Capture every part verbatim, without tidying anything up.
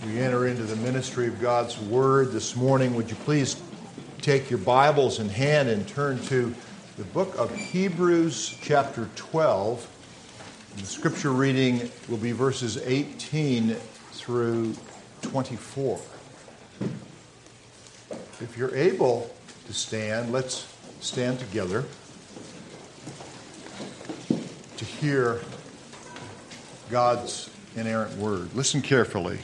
we enter into the ministry of God's Word this morning, would you please take your Bibles in hand and turn to the book of Hebrews chapter twelve. The scripture reading will be verses eighteen through twenty-four. If you're able to stand, let's stand together to hear God's inerrant word. Listen carefully.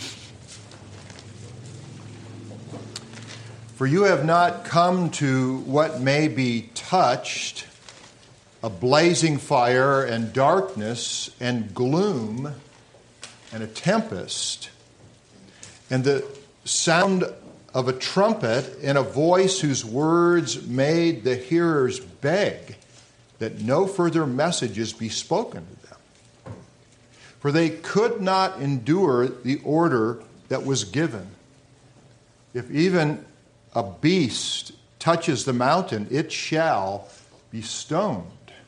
For you have not come to what may be touched, a blazing fire and darkness and gloom and a tempest, and the sound of a trumpet and a voice whose words made the hearers beg that no further messages be spoken to them. For they could not endure the order that was given. If even a beast touches the mountain, it shall be stoned.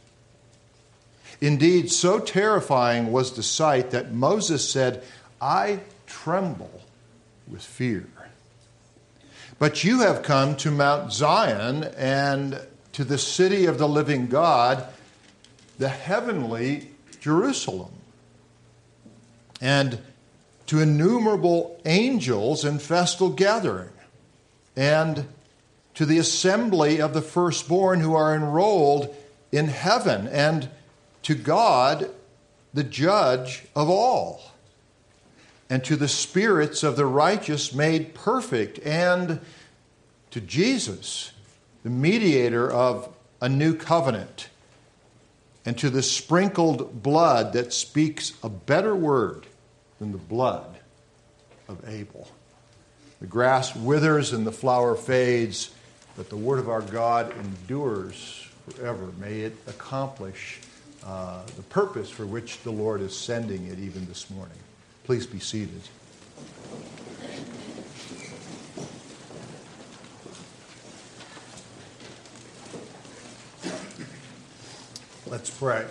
Indeed, so terrifying was the sight that Moses said, I tremble with fear. But you have come to Mount Zion and to the city of the living God, the heavenly Jerusalem, and to innumerable angels in festal gathering, and to the assembly of the firstborn who are enrolled in heaven, and to God, the judge of all, and to the spirits of the righteous made perfect, and to Jesus, the mediator of a new covenant, and to the sprinkled blood that speaks a better word than the blood of Abel. The grass withers and the flower fades, but the word of our God endures forever. May it accomplish uh, the purpose for which the Lord is sending it even this morning. Please be seated. Let's pray.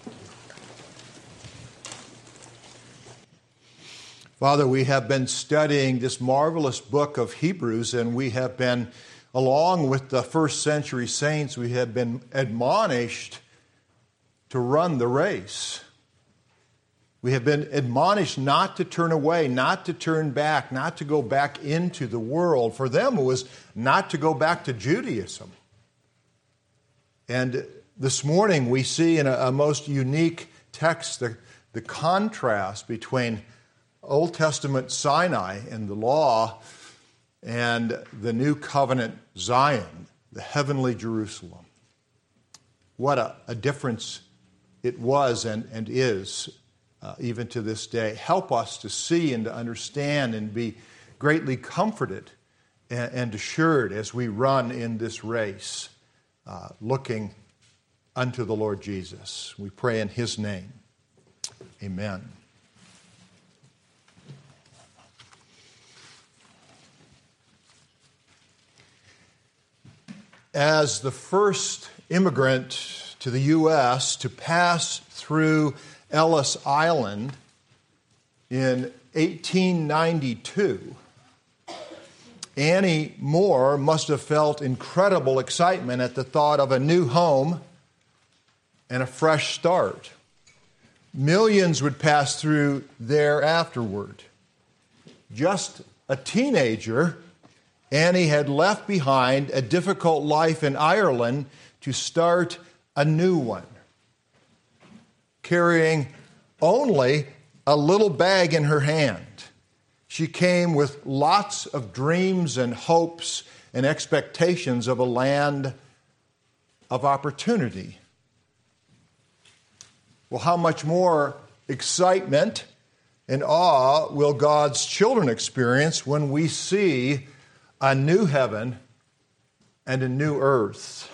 Father, we have been studying this marvelous book of Hebrews, and we have been, along with the first century saints, we have been admonished to run the race. We have been admonished not to turn away, not to turn back, not to go back into the world. For them, it was not to go back to Judaism. And this morning, we see in a, a most unique text the, the contrast between Old Testament Sinai and the law and the new covenant Zion, the heavenly Jerusalem. What a, a difference it was and, and is uh, even to this day. Help us to see and to understand and be greatly comforted and, and assured as we run in this race, uh, looking unto the Lord Jesus. We pray in His name. Amen. As the first immigrant to the U S to pass through Ellis Island in eighteen ninety-two, Annie Moore must have felt incredible excitement at the thought of a new home and a fresh start. Millions would pass through there afterward. Just a teenager, Annie had left behind a difficult life in Ireland to start a new one, carrying only a little bag in her hand. She came with lots of dreams and hopes and expectations of a land of opportunity. Well, how much more excitement and awe will God's children experience when we see a new heaven and a new earth?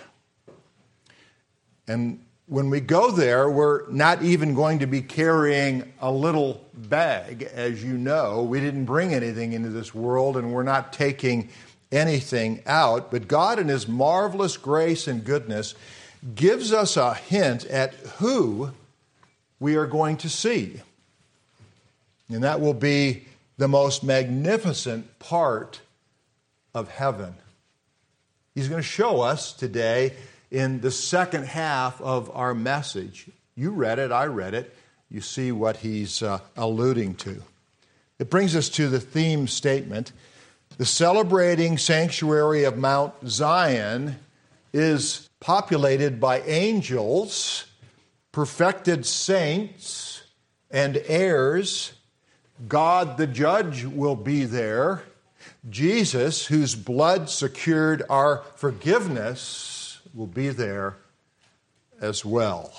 And when we go there, we're not even going to be carrying a little bag. As you know, we didn't bring anything into this world, and we're not taking anything out. But God, in His marvelous grace and goodness, gives us a hint at who we are going to see. And that will be the most magnificent part of heaven. He's going to show us today in the second half of our message. You read it, I read it. You see what he's uh, alluding to. It brings us to the theme statement. The celebrating sanctuary of Mount Zion is populated by angels, perfected saints, and heirs. God the judge will be there. Jesus, whose blood secured our forgiveness, will be there as well.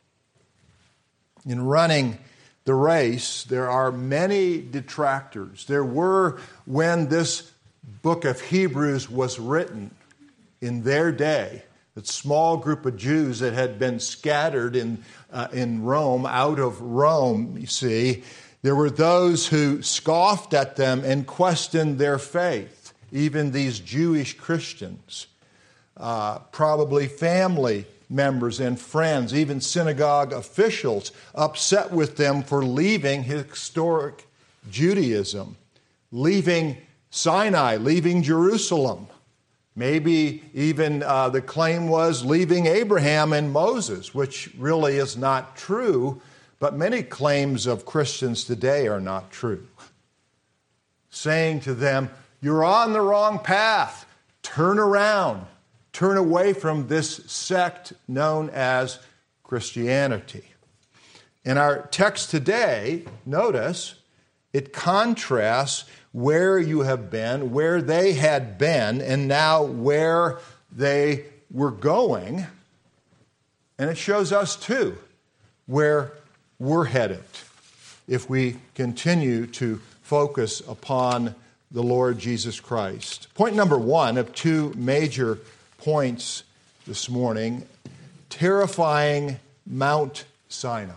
In running the race, there are many detractors. There were when this book of Hebrews was written in their day. A small group of Jews that had been scattered in, uh, in Rome, out of Rome, you see. There were those who scoffed at them and questioned their faith, even these Jewish Christians, uh, probably family members and friends, even synagogue officials, upset with them for leaving historic Judaism, leaving Sinai, leaving Jerusalem. Maybe even uh, the claim was leaving Abraham and Moses, which really is not true, but many claims of Christians today are not true. Saying to them, you're on the wrong path, turn around. Turn away from this sect known as Christianity. In our text today, notice, it contrasts where you have been, where they had been, and now where they were going. And it shows us, too, where we're headed if we continue to focus upon the Lord Jesus Christ. Point number one of two major points this morning, terrifying Mount Sinai.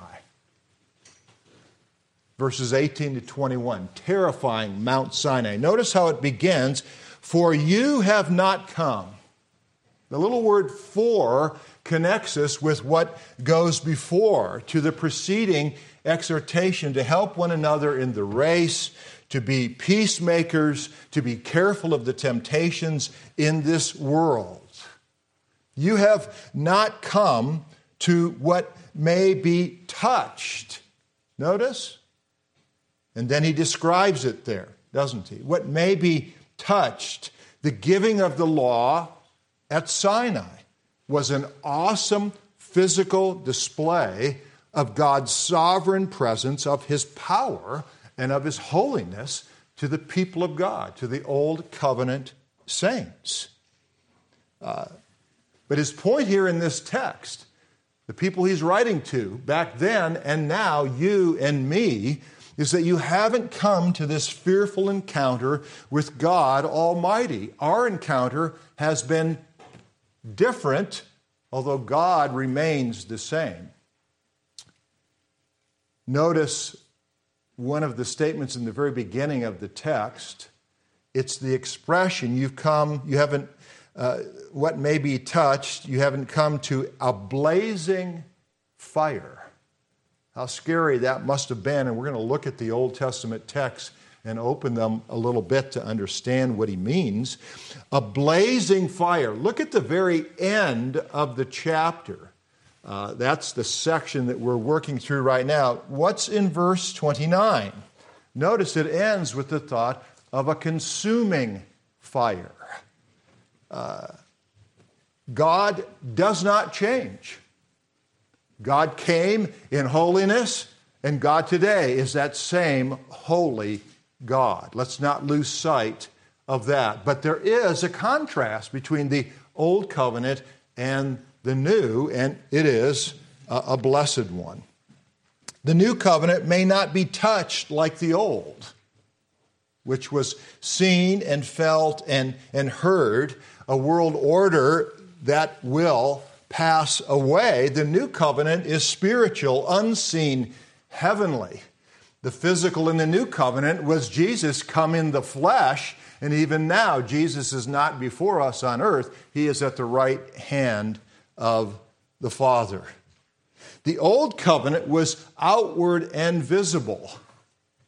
Verses eighteen to twenty-one, terrifying Mount Sinai. Notice how it begins, for you have not come. The little word for connects us with what goes before, to the preceding exhortation to help one another in the race, to be peacemakers, to be careful of the temptations in this world. You have not come to what may be touched. Notice? And then he describes it there, doesn't he? What may be touched. The giving of the law at Sinai was an awesome physical display of God's sovereign presence, of his power, and of his holiness to the people of God, to the old covenant saints. Uh, But his point here in this text, the people he's writing to back then and now, you and me, is that you haven't come to this fearful encounter with God Almighty. Our encounter has been different, although God remains the same. Notice one of the statements in the very beginning of the text. It's the expression, you've come, you haven't Uh, what may be touched, you haven't come to a blazing fire. How scary that must have been. And we're going to look at the Old Testament texts and open them a little bit to understand what he means. A blazing fire. Look at the very end of the chapter. Uh, that's the section that we're working through right now. What's in verse twenty-nine? Notice it ends with the thought of a consuming fire. Uh, God does not change. God came in holiness, and God today is that same holy God. Let's not lose sight of that. But there is a contrast between the old covenant and the new, and it is a, a blessed one. The new covenant may not be touched like the old, which was seen and felt and, and heard, a world order that will pass away. The new covenant is spiritual, unseen, heavenly. The physical in the new covenant was Jesus come in the flesh, and even now Jesus is not before us on earth. He is at the right hand of the Father. The old covenant was outward and visible.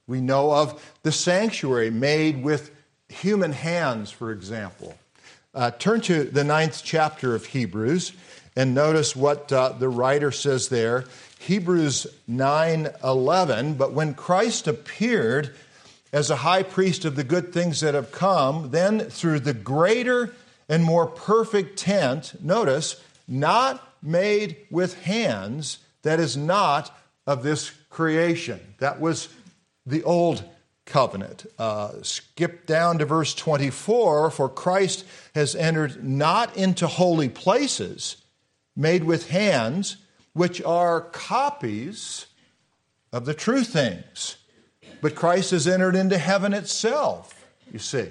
We know of the sanctuary made with human hands, for example. Uh, turn to the ninth chapter of Hebrews and notice what uh, the writer says there. Hebrews nine eleven, but when Christ appeared as a high priest of the good things that have come, then through the greater and more perfect tent, notice, not made with hands, that is not of this creation. That was the old covenant. Uh, skip down to verse twenty-four, for Christ has entered not into holy places made with hands, which are copies of the true things. But Christ has entered into heaven itself, you see.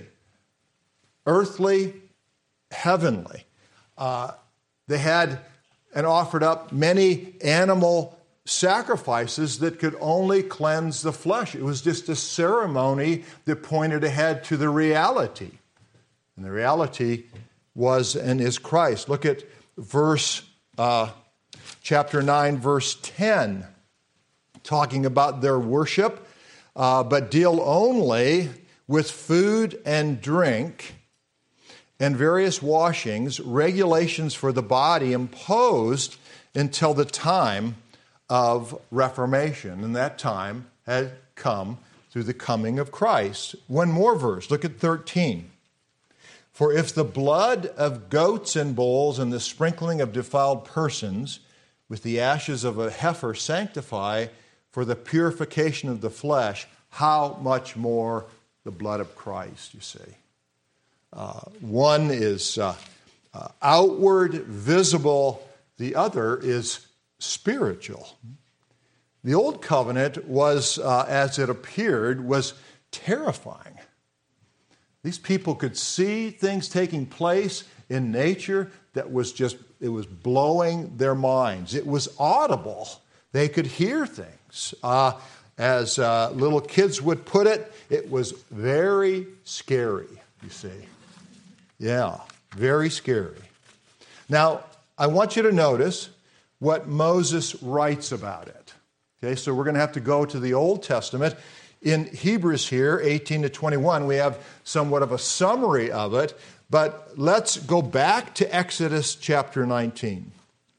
Earthly, heavenly. Uh, they had and offered up many animal sacrifices that could only cleanse the flesh. It was just a ceremony that pointed ahead to the reality. And the reality was and is Christ. Look at verse, uh, chapter nine, verse ten, talking about their worship, uh, but deal only with food and drink and various washings, regulations for the body imposed until the time of Reformation. And that time had come through the coming of Christ. One more verse, look at thirteen. For if the blood of goats and bulls and the sprinkling of defiled persons with the ashes of a heifer sanctify for the purification of the flesh, how much more the blood of Christ, you see. Uh, one is uh, uh, outward, visible. The other is spiritual. The old covenant was, uh, as it appeared, was terrifying. These people could see things taking place in nature that was just, it was blowing their minds. It was audible. They could hear things. Uh, as uh, little kids would put it, it was very scary, you see. Yeah, very scary. Now, I want you to notice what Moses writes about it. Okay, so we're going to have to go to the Old Testament. In Hebrews here, eighteen to twenty-one, we have somewhat of a summary of it, but let's go back to Exodus chapter nineteen.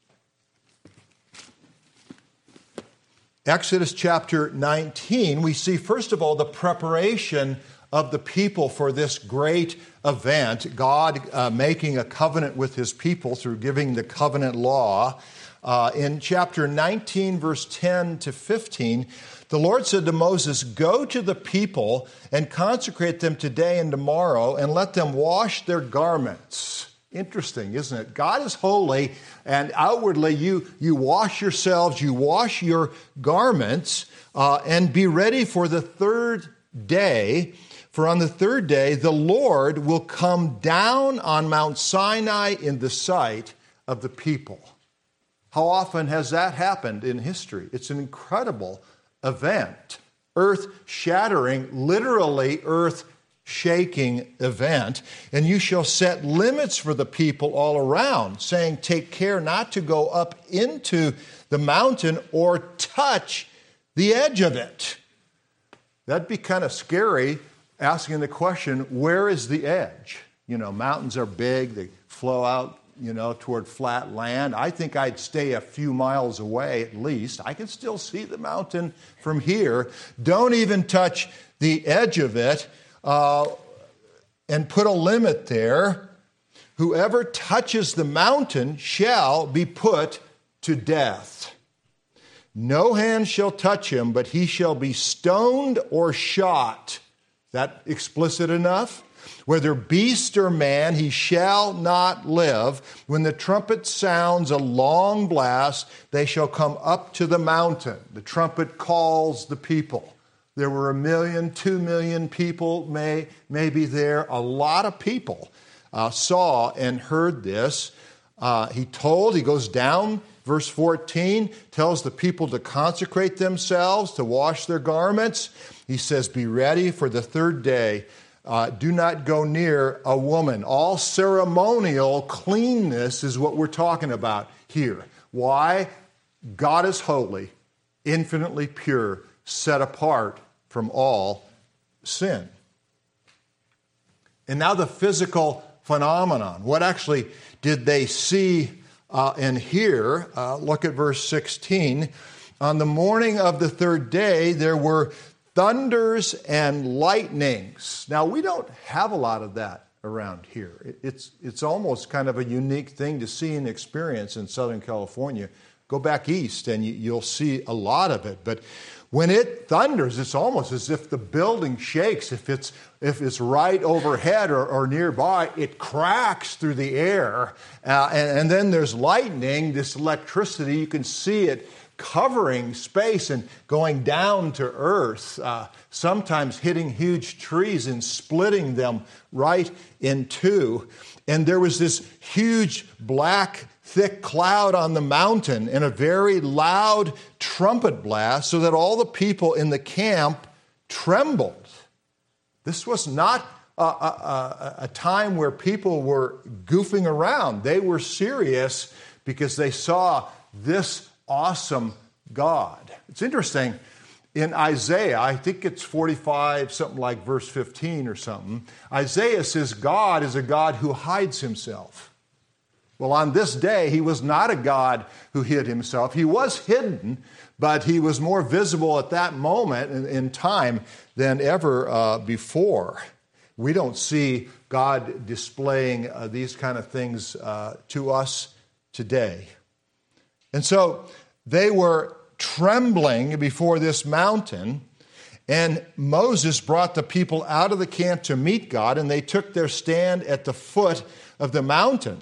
Exodus chapter nineteen, we see, first of all, the preparation of the people for this great event, God uh, making a covenant with his people through giving the covenant law. Uh, in chapter nineteen, verse ten to fifteen, the Lord said to Moses, "Go to the people and consecrate them today and tomorrow, and let them wash their garments." Interesting, isn't it? God is holy, and outwardly you, you wash yourselves, you wash your garments, uh, and be ready for the third day. For on the third day, the Lord will come down on Mount Sinai in the sight of the people. How often has that happened in history? It's an incredible event, earth-shattering, literally earth-shaking event. And you shall set limits for the people all around, saying, take care not to go up into the mountain or touch the edge of it. That'd be kind of scary, asking the question, where is the edge? You know, mountains are big, they flow out, you know, toward flat land. I think I'd stay a few miles away at least. I can still see the mountain from here. Don't even touch the edge of it, uh, and put a limit there. Whoever touches the mountain shall be put to death. No hand shall touch him, but he shall be stoned or shot. Is that explicit enough? Whether beast or man, he shall not live. When the trumpet sounds a long blast, they shall come up to the mountain. The trumpet calls the people. There were a million, two million people may, maybe there. A lot of people uh, saw and heard this. Uh, he told, he goes down, verse fourteen, tells the people to consecrate themselves, to wash their garments. He says, be ready for the third day. Uh, do not go near a woman. All ceremonial cleanness is what we're talking about here. Why? God is holy, infinitely pure, set apart from all sin. And now the physical phenomenon. What actually did they see uh, and hear? Uh, look at verse sixteen. On the morning of the third day, there were thunders and lightnings. Now, we don't have a lot of that around here. It's, it's almost kind of a unique thing to see and experience in Southern California. Go back east and you, you'll see a lot of it. But when it thunders, it's almost as if the building shakes. If it's, if it's right overhead or, or nearby, it cracks through the air. Uh, and, and then there's lightning, this electricity. You can see it covering space and going down to earth, uh, sometimes hitting huge trees and splitting them right in two. And there was this huge black thick cloud on the mountain and a very loud trumpet blast so that all the people in the camp trembled. This was not a, a, a time where people were goofing around. They were serious because they saw this awesome God. It's interesting. In Isaiah, I think it's forty-five, something like verse fifteen or something, Isaiah says God is a God who hides himself. Well, on this day, he was not a God who hid himself. He was hidden, but he was more visible at that moment in, in time than ever uh, before. We don't see God displaying uh, these kind of things uh, to us today. And so they were trembling before this mountain, and Moses brought the people out of the camp to meet God, and they took their stand at the foot of the mountain.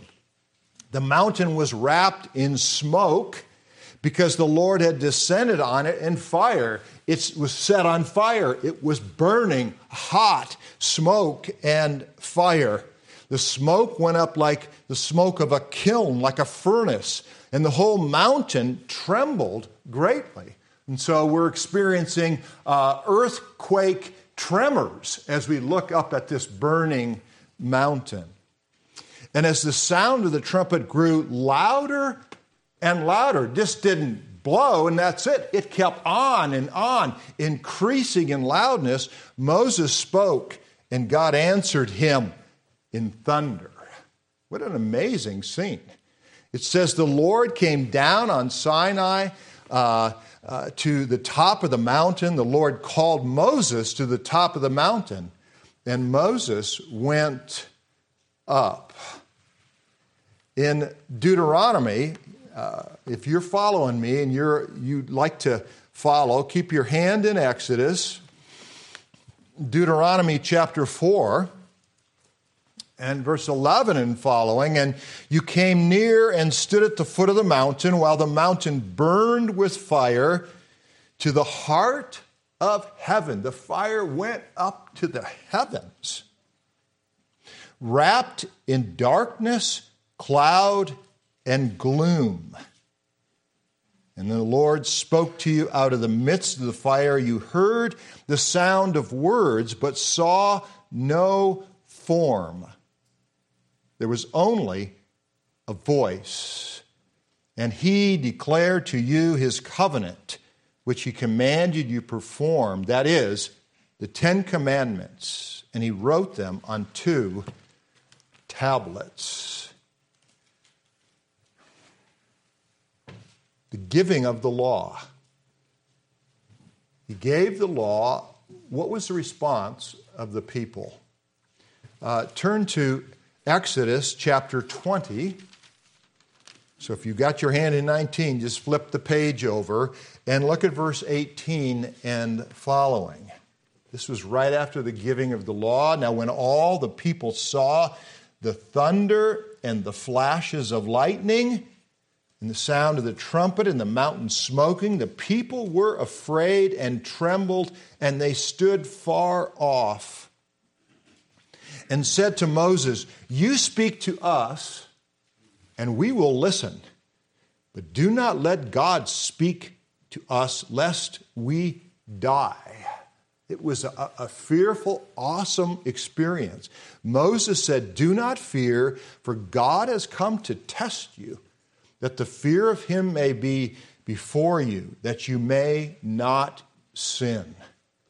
The mountain was wrapped in smoke because the Lord had descended on it in fire. It was set on fire. It was burning hot smoke and fire. The smoke went up like the smoke of a kiln, like a furnace, and the whole mountain trembled greatly. And so we're experiencing uh, earthquake tremors as we look up at this burning mountain. And as the sound of the trumpet grew louder and louder, this didn't blow and that's it. It kept on and on, increasing in loudness. Moses spoke and God answered him in thunder. What an amazing scene. It says the Lord came down on Sinai uh, uh, to the top of the mountain. The Lord called Moses to the top of the mountain, and Moses went up. In Deuteronomy, uh, if you're following me and you're, you'd like to follow, keep your hand in Exodus, Deuteronomy chapter four, and verse eleven and following, and you came near and stood at the foot of the mountain while the mountain burned with fire to the heart of heaven. The fire went up to the heavens. Wrapped in darkness, cloud, and gloom. And the Lord spoke to you out of the midst of the fire. You heard the sound of words, but saw no form. There was only a voice. And he declared to you his covenant, which he commanded you perform, that is, the Ten Commandments. And he wrote them on two tablets. The giving of the law. He gave the law. What was the response of the people? Uh, turn to Exodus chapter twenty. So if you've got your hand in nineteen, just flip the page over and look at verse eighteen and following. This was right after the giving of the law. Now when all the people saw the thunder and the flashes of lightning and the sound of the trumpet and the mountain smoking, the people were afraid and trembled, and they stood far off and said to Moses, "You speak to us, and we will listen. But do not let God speak to us, lest we die." It was a, a fearful, awesome experience. Moses said, "Do not fear, for God has come to test you, that the fear of him may be before you, that you may not sin."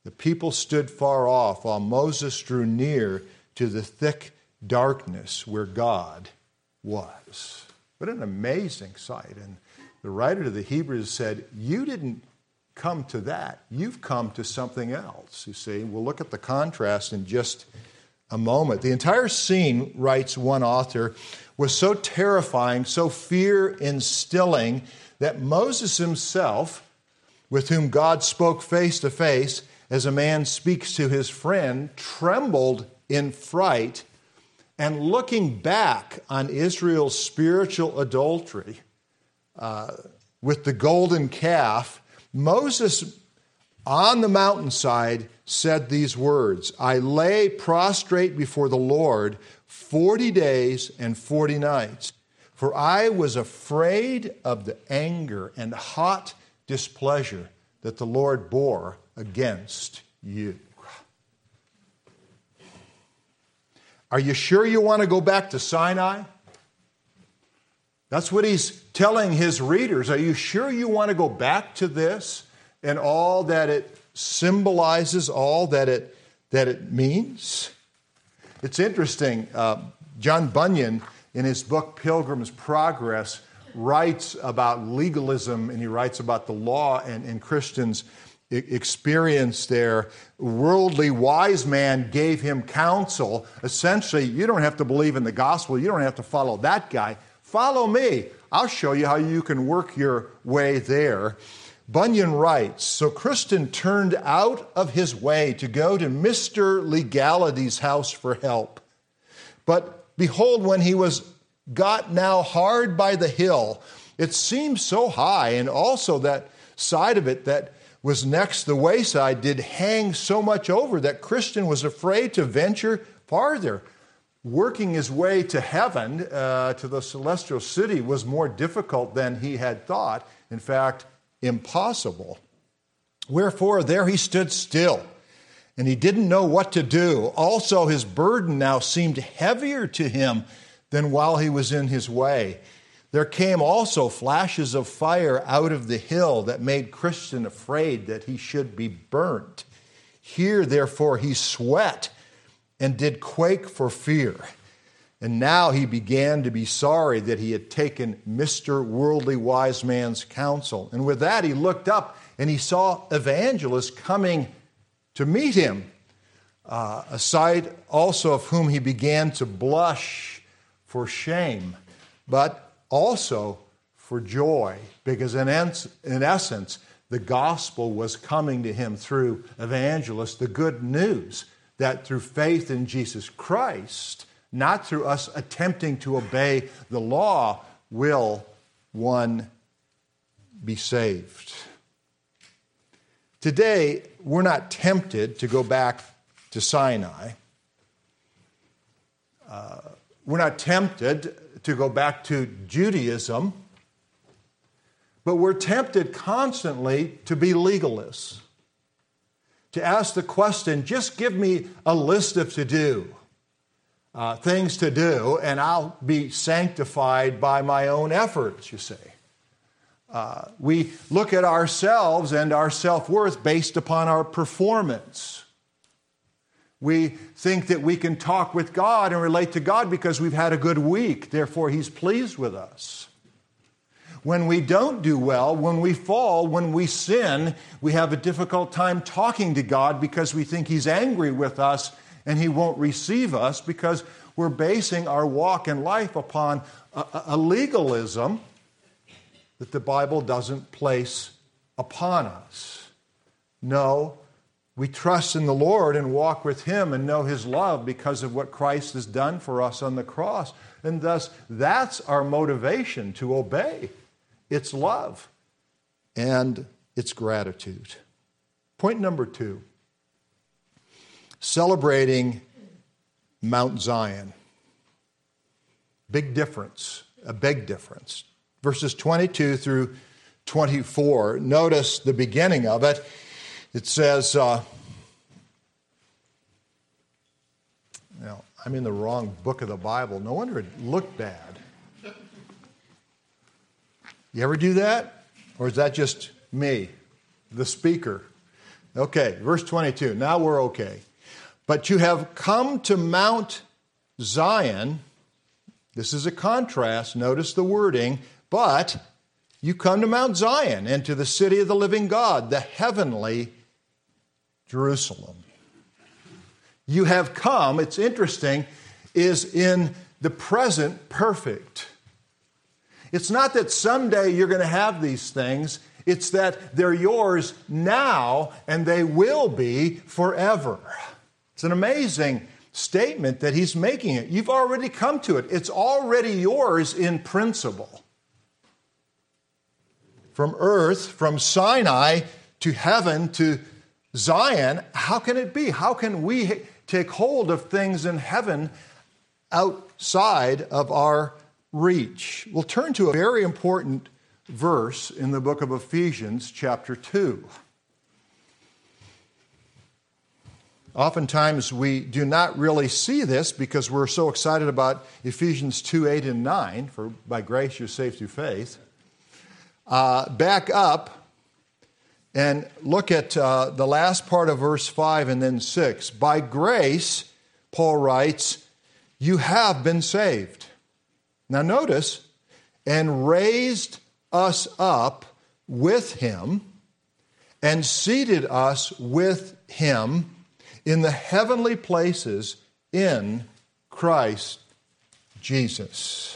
The people stood far off while Moses drew near to the thick darkness where God was. What an amazing sight. And the writer to the Hebrews said, you didn't come to that. You've come to something else, you see. We'll look at the contrast in just a moment. The entire scene, writes one author, was so terrifying, so fear-instilling, that Moses himself, with whom God spoke face to face, as a man speaks to his friend, trembled in fright, and looking back on Israel's spiritual adultery uh, with the golden calf, Moses on the mountainside said these words, I lay prostrate before the Lord forty days and forty nights, for I was afraid of the anger and hot displeasure that the Lord bore against you. Are you sure you want to go back to Sinai? That's what he's telling his readers. Are you sure you want to go back to this and all that it symbolizes, all that it that it means? It's interesting. Uh, John Bunyan, in his book Pilgrim's Progress, writes about legalism, and he writes about the law and, and Christians' experience there. Worldly wise man gave him counsel. Essentially, you don't have to believe in the gospel. You don't have to follow that guy. Follow me. I'll show you how you can work your way there. Bunyan writes, so Christian turned out of his way to go to Mister Legality's house for help. But behold, when he was got now hard by the hill, it seemed so high, and also that side of it that was next the wayside did hang so much over that Christian was afraid to venture farther. Working his way to heaven, uh, to the celestial city, was more difficult than he had thought. In fact, impossible. Wherefore, there he stood still, and he didn't know what to do. Also, his burden now seemed heavier to him than while he was in his way. There came also flashes of fire out of the hill that made Christian afraid that he should be burnt. Here, therefore, he sweat and did quake for fear. And now he began to be sorry that he had taken Mister Worldly Wise Man's counsel. And with that, he looked up and he saw Evangelist coming to meet him, uh, a sight also of whom he began to blush for shame, but also for joy, because in, ens- in essence, the gospel was coming to him through Evangelist, the good news that through faith in Jesus Christ, not through us attempting to obey the law, will one be saved. Today, we're not tempted to go back to Sinai. Uh, we're not tempted to go back to Judaism, but we're tempted constantly to be legalists, to ask the question, just give me a list of to-do, uh, things to do, and I'll be sanctified by my own efforts, you see. Uh, we look at ourselves and our self-worth based upon our performance. We think that we can talk with God and relate to God because we've had a good week. Therefore, He's pleased with us. When we don't do well, when we fall, when we sin, we have a difficult time talking to God because we think He's angry with us and He won't receive us because we're basing our walk in life upon a, a legalism that the Bible doesn't place upon us. No, we trust in the Lord and walk with Him and know His love because of what Christ has done for us on the cross. And thus, that's our motivation to obey. It's love and it's gratitude. Point number two, celebrating Mount Zion. Big difference, a big difference. Verses twenty-two through twenty-four, notice the beginning of it. It says, uh, you know, I'm in the wrong book of the Bible. No wonder it looked bad. You ever do that? Or is that just me, the speaker? Okay, verse twenty-two. Now we're okay. But you have come to Mount Zion. This is a contrast. Notice the wording. But you come to Mount Zion and to the city of the living God, the heavenly Jerusalem. You have come, it's interesting, is in the present perfect. It's not that someday you're going to have these things. It's that they're yours now and they will be forever. It's an amazing statement that he's making it. You've already come to it. It's already yours in principle. From earth, from Sinai to heaven to Zion, how can it be? How can we take hold of things in heaven outside of our reach? We'll turn to a very important verse in the book of Ephesians, chapter two. Oftentimes we do not really see this because we're so excited about Ephesians two, eight, and nine, for by grace you're saved through faith. Uh, back up and look at uh, the last part of verse five and then six. By grace, Paul writes, you have been saved. Now notice, and raised us up with him and seated us with him in the heavenly places in Christ Jesus.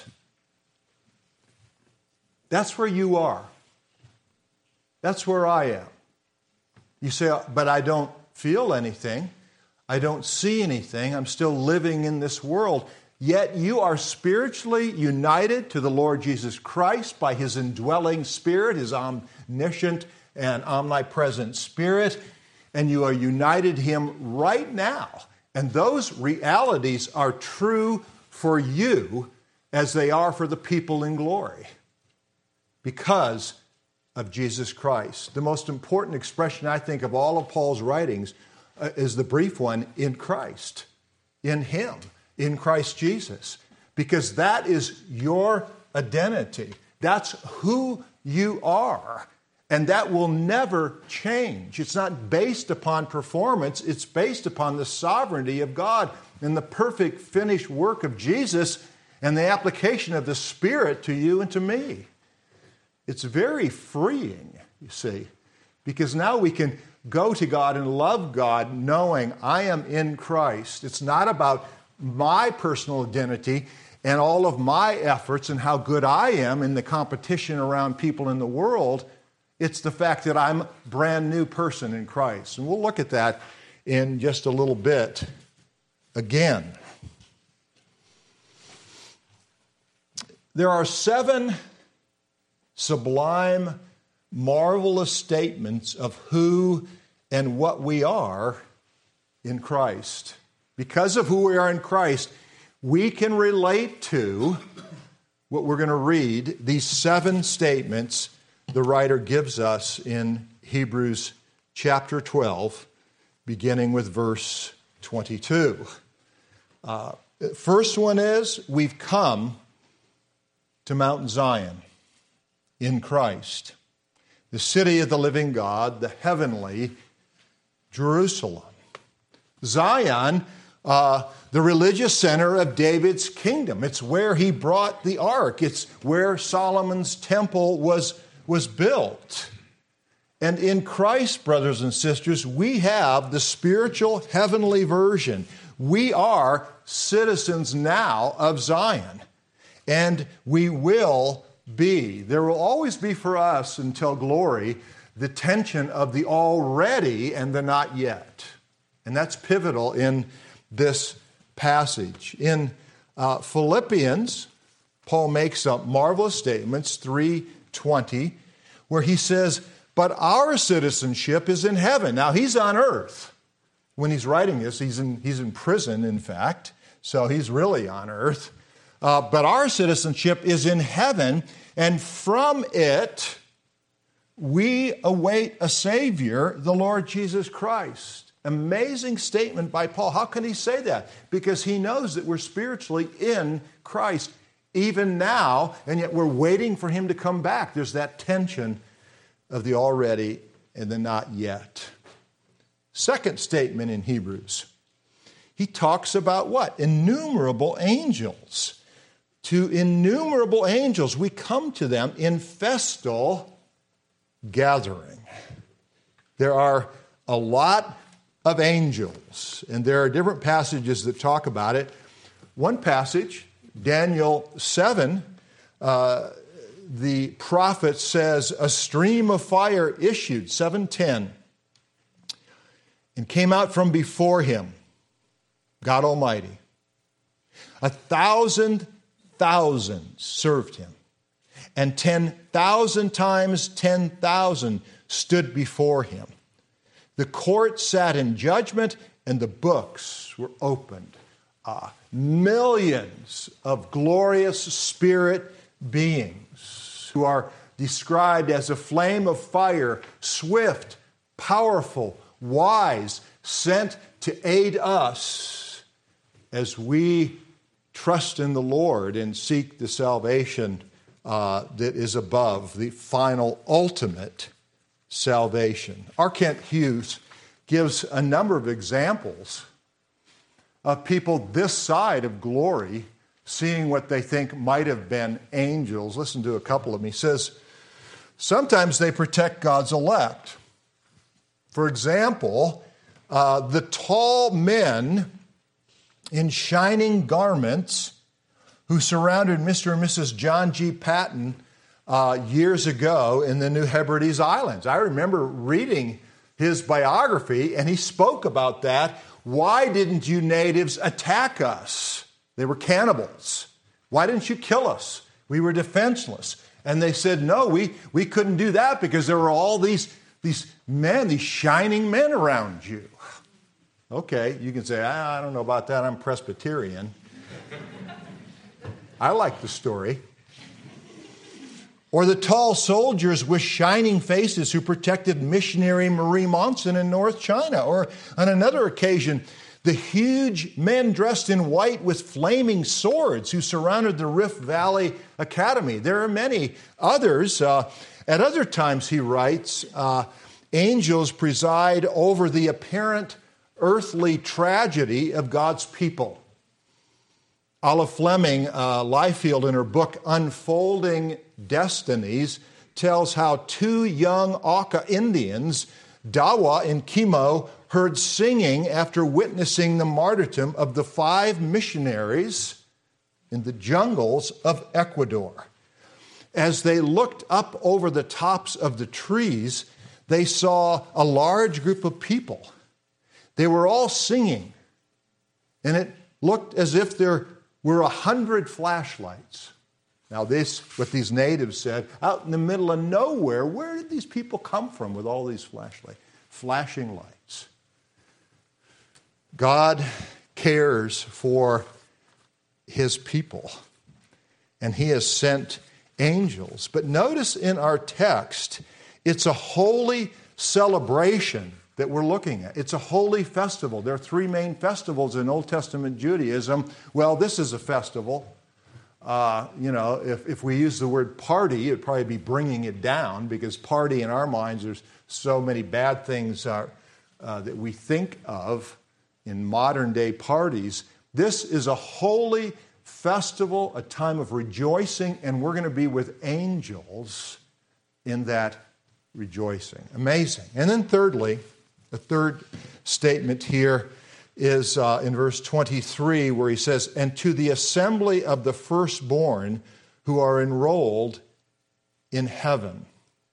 That's where you are. That's where I am. You say, but I don't feel anything. I don't see anything. I'm still living in this world. Yet you are spiritually united to the Lord Jesus Christ by his indwelling Spirit, his omniscient and omnipresent Spirit, and you are united to him right now. And those realities are true for you as they are for the people in glory because of Jesus Christ. The most important expression, I think, of all of Paul's writings uh, is the brief one, in Christ, in him, in Christ Jesus, because that is your identity. That's who you are. And that will never change. It's not based upon performance. It's based upon the sovereignty of God and the perfect finished work of Jesus and the application of the Spirit to you and to me. It's very freeing, you see, because now we can go to God and love God knowing I am in Christ. It's not about my personal identity and all of my efforts and how good I am in the competition around people in the world. It's the fact that I'm a brand new person in Christ. And we'll look at that in just a little bit again. There are seven sublime, marvelous statements of who and what we are in Christ. Because of who we are in Christ, we can relate to what we're going to read, these seven statements the writer gives us in Hebrews chapter twelve, beginning with verse twenty-two. Uh, first one is, we've come to Mount Zion in Christ, the city of the living God, the heavenly Jerusalem. Zion, uh, the religious center of David's kingdom. It's where he brought the ark. It's where Solomon's temple was was built. And in Christ, brothers and sisters, we have the spiritual heavenly version. We are citizens now of Zion, and we will be. There will always be for us until glory the tension of the already and the not yet. And that's pivotal in this passage. In uh, Philippians, Paul makes some marvelous statements, three twenty, where he says, but our citizenship is in heaven. Now, he's on earth. When he's writing this, he's in, he's in prison, in fact, so he's really on earth. Uh, but our citizenship is in heaven, and from it we await a Savior, the Lord Jesus Christ. Amazing statement by Paul. How can he say that? Because he knows that we're spiritually in Christ even now, and yet we're waiting for him to come back. There's that tension of the already and the not yet. second statement in Hebrews. He talks about what? Innumerable angels. To innumerable angels, we come to them in festal gathering. There are a lot of angels, and there are different passages that talk about it. One passage, Daniel seven, uh, the prophet says, a stream of fire issued, seven ten, and came out from before him, God Almighty. A thousand thousands served him, and ten thousand times ten thousand stood before him. The court sat in judgment, and the books were opened. Uh, millions of glorious spirit beings who are described as a flame of fire, swift, powerful, wise, sent to aid us as we trust in the Lord and seek the salvation uh, that is above, the final, ultimate salvation. R. Kent Hughes gives a number of examples of people this side of glory seeing what they think might have been angels. Listen to a couple of them. He says, sometimes they protect God's elect. For example, uh, the tall men in shining garments who surrounded Mister and Missus John G. Patton uh, years ago in the New Hebrides Islands. I remember reading his biography, and he spoke about that. Why didn't you natives attack us? They were cannibals. Why didn't you kill us? We were defenseless. And they said, no, we, we couldn't do that because there were all these, these men, these shining men around you. Okay, you can say, I don't know about that, I'm Presbyterian. I like the story. Or the tall soldiers with shining faces who protected missionary Marie Monson in North China. Or on another occasion, the huge men dressed in white with flaming swords who surrounded the Rift Valley Academy. There are many others. Uh, at other times, he writes, uh, angels preside over the apparent earthly tragedy of God's people. Olive Fleming uh, Liefeld, in her book Unfolding Destinies, tells how two young Auca Indians, Dawa and Kimo, heard singing after witnessing the martyrdom of the five missionaries in the jungles of Ecuador. As they looked up over the tops of the trees, they saw a large group of people. They were all singing, and it looked as if there were a hundred flashlights. Now this, what these natives said, out in the middle of nowhere, where did these people come from with all these flashlights, flashing lights? God cares for his people, and he has sent angels. But notice in our text, it's a holy celebration that we're looking at. It's a holy festival. There are three main festivals in Old Testament Judaism. Well, this is a festival. Uh, you know, if, if we use the word party, it'd probably be bringing it down, because party in our minds, there's so many bad things uh, uh, that we think of in modern day parties. This is a holy festival, a time of rejoicing, and we're going to be with angels in that rejoicing. Amazing. And then thirdly, the third statement here is uh, in verse twenty-three, where he says, and to the assembly of the firstborn who are enrolled in heaven.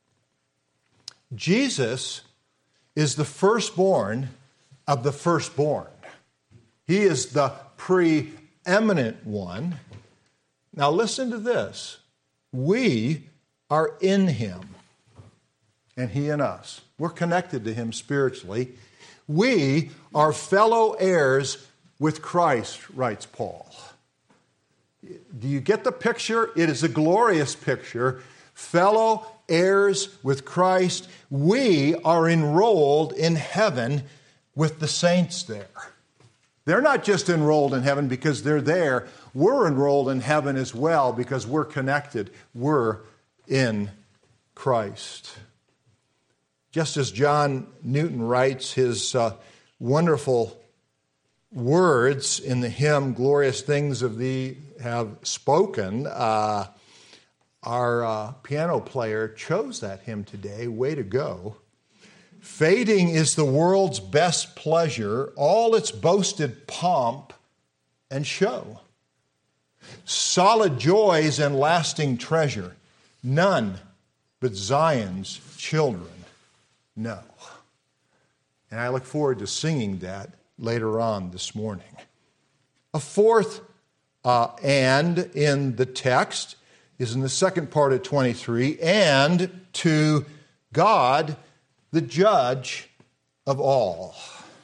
Jesus is the firstborn of the firstborn. He is the preeminent one. Now listen to this. We are in him, and he in us. We're connected to him spiritually. We are fellow heirs with Christ, writes Paul. Do you get the picture? It is a glorious picture. Fellow heirs with Christ. We are enrolled in heaven with the saints there. They're not just enrolled in heaven because they're there. We're enrolled in heaven as well because we're connected. We're in Christ. just as John Newton writes his uh, wonderful words in the hymn, Glorious Things of Thee Have Spoken, uh, our uh, piano player chose that hymn today. Way to go. Fading is the world's best pleasure, all its boasted pomp and show. Solid joys and lasting treasure, none but Zion's children know. And I look forward to singing that later on this morning. A fourth uh, and in the text is in the second part of twenty-three, and to God, the judge of all.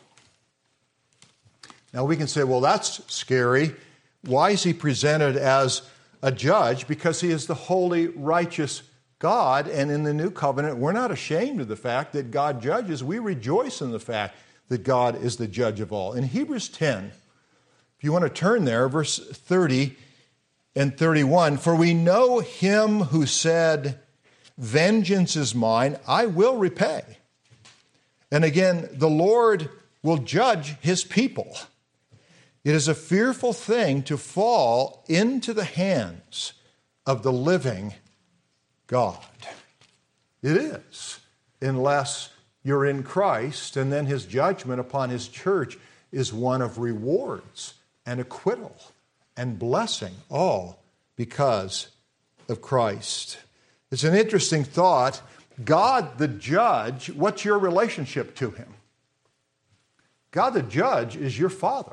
Now we can say, well, that's scary. Why is he presented as a judge? Because he is the holy, righteous God, and in the new covenant, we're not ashamed of the fact that God judges. We rejoice in the fact that God is the judge of all. In Hebrews ten, if you want to turn there, verse thirty and thirty-one, for we know him who said, vengeance is mine, I will repay. And again, the Lord will judge his people. It is a fearful thing to fall into the hands of the living God. It is, unless you're in Christ, and then his judgment upon his church is one of rewards and acquittal and blessing, all because of Christ. It's an interesting thought. God the judge, what's your relationship to him? God the judge is your father.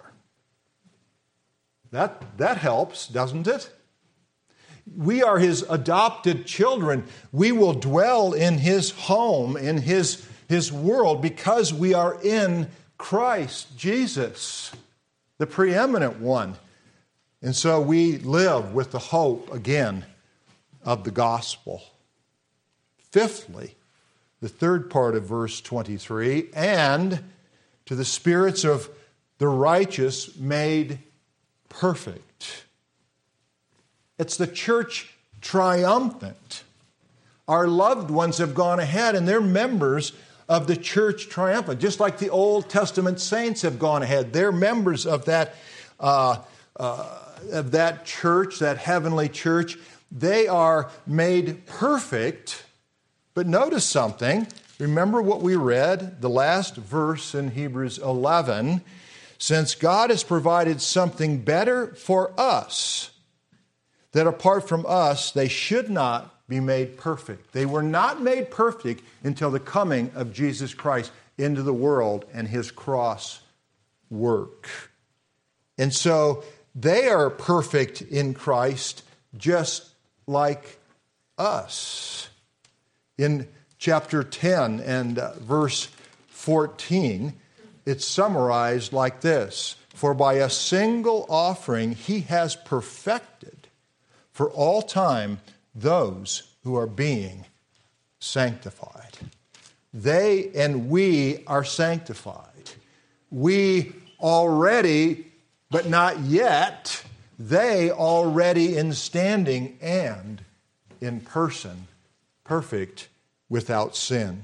That, that helps, doesn't it? We are his adopted children. We will dwell in his home, in his, his world, because we are in Christ Jesus, the preeminent one. And so we live with the hope, again, of the gospel. Fifthly, the third part of verse twenty-three, and to the spirits of the righteous made perfect. It's the church triumphant. Our loved ones have gone ahead and they're members of the church triumphant, just like the Old Testament saints have gone ahead. They're members of that, uh, uh, of that church, that heavenly church. They are made perfect. But notice something. Remember what we read, the last verse in Hebrews eleven. Since God has provided something better for us, that apart from us, they should not be made perfect. They were not made perfect until the coming of Jesus Christ into the world and his cross work. And so they are perfect in Christ just like us. In chapter ten and uh, verse fourteen, it's summarized like this. For by a single offering he has perfected for all time those who are being sanctified. They and we are sanctified. We already, but not yet. They already in standing and in person, perfect without sin.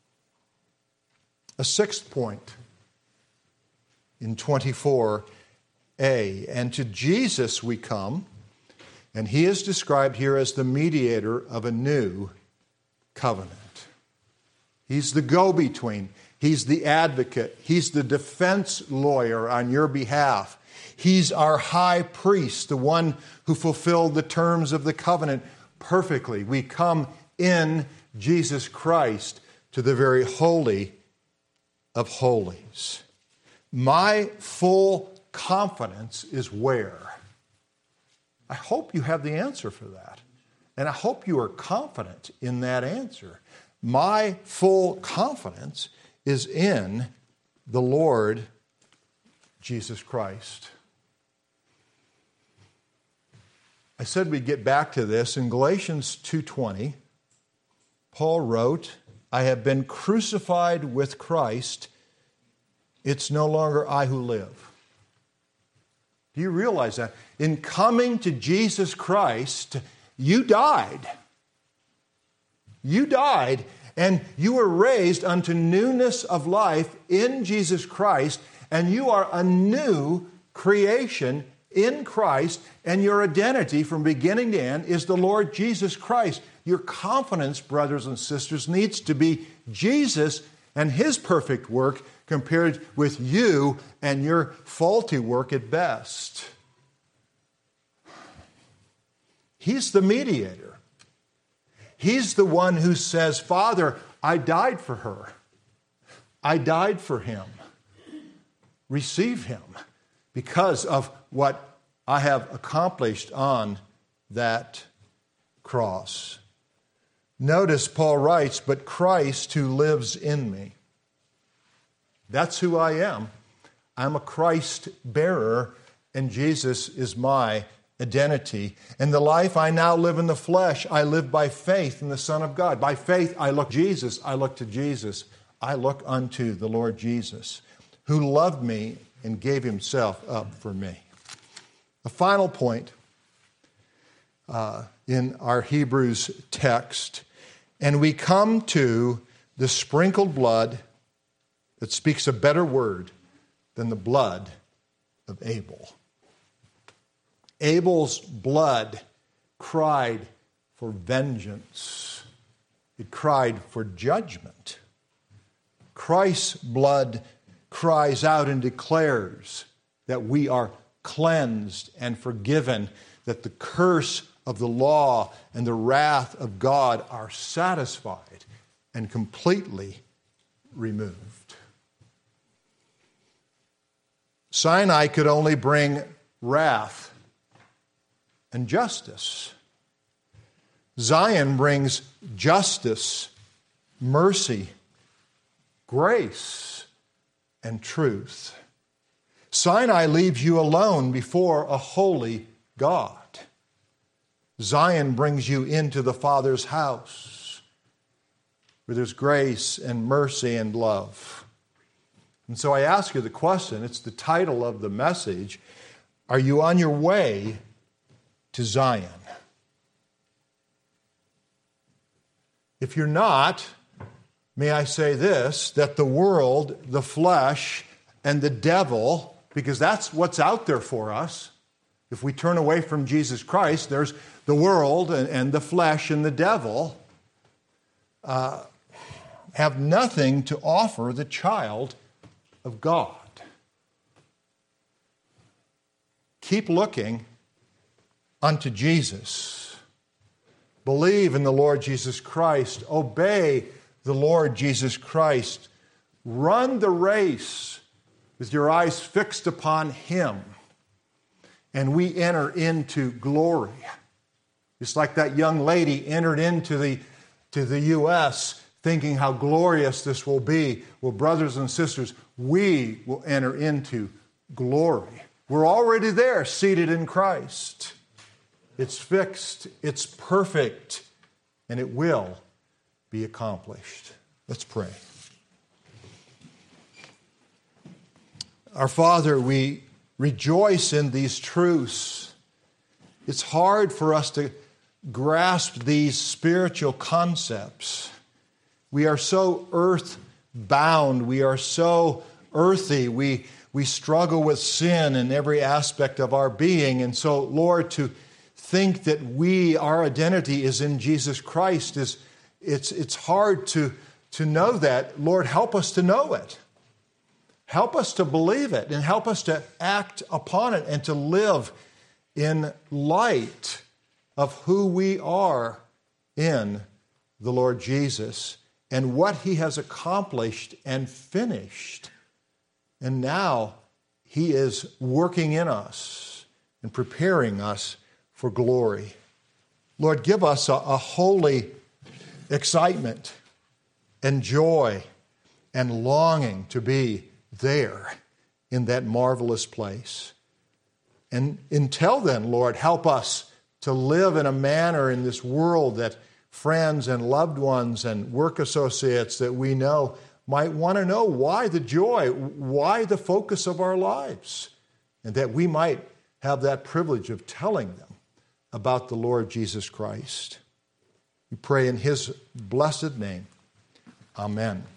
A sixth point in twenty-four a, and to Jesus we come, and he is described here as the mediator of a new covenant. He's the go-between. He's the advocate. He's the defense lawyer on your behalf. He's our high priest, the one who fulfilled the terms of the covenant perfectly. We come in Jesus Christ to the very holy of holies. My full confidence is where? I hope you have the answer for that. And I hope you are confident in that answer. My full confidence is in the Lord Jesus Christ. I said we'd get back to this. In Galatians two twenty, Paul wrote, I have been crucified with Christ. It's no longer I who live. Do you realize that? In coming to Jesus Christ, you died. You died, And you were raised unto newness of life in Jesus Christ, and you are a new creation in Christ, and your identity from beginning to end is the Lord Jesus Christ. Your confidence, brothers and sisters, needs to be Jesus and His perfect work compared with you and your faulty work at best. He's the mediator. He's the one who says, Father, I died for her. I died for him. Receive him because of what I have accomplished on that cross. Notice Paul writes, but Christ who lives in me. That's who I am. I'm a Christ bearer, and Jesus is my identity. And the life I now live in the flesh, I live by faith in the Son of God. By faith, I look to Jesus. I look to Jesus. I look unto the Lord Jesus, who loved me and gave himself up for me. The final point uh, in our Hebrews text, and we come to the sprinkled blood that speaks a better word than the blood of Abel. Abel's blood cried for vengeance. It cried for judgment. Christ's blood cries out and declares that we are cleansed and forgiven, that the curse of the law and the wrath of God are satisfied and completely removed. Sinai could only bring wrath and justice. Zion brings justice, mercy, grace, and truth. Sinai leaves you alone before a holy God. Zion brings you into the Father's house where there's grace and mercy and love. And so I ask you the question, it's the title of the message, are you on your way to Zion? If you're not, may I say this, that the world, the flesh, and the devil, because that's what's out there for us. If we turn away from Jesus Christ, there's the world and, and the flesh and the devil uh, have nothing to offer the child of God. Keep looking unto Jesus. Believe in the Lord Jesus Christ. Obey the Lord Jesus Christ. Run the race with your eyes fixed upon Him. And we enter into glory. Just like that young lady entered into the, to the U S thinking how glorious this will be. Well, brothers and sisters, we will enter into glory. We're already there, seated in Christ. It's fixed, it's perfect, and it will be accomplished. Let's pray. Our Father, we rejoice in these truths. It's hard for us to grasp these spiritual concepts. We are so earth-bound. We are so earthy. We, we struggle with sin in every aspect of our being. And so, Lord, to think that we, our identity is in Jesus Christ, is it's, it's hard to, to know that. Lord, help us to know it. Help us to believe it and help us to act upon it and to live in light of who we are in the Lord Jesus and what He has accomplished and finished. And now He is working in us and preparing us for glory. Lord, give us a, a holy excitement and joy and longing to be there in that marvelous place. And until then, Lord, help us to live in a manner in this world that friends and loved ones and work associates that we know might want to know why the joy, why the focus of our lives, and that we might have that privilege of telling them about the Lord Jesus Christ. We pray in His blessed name. Amen.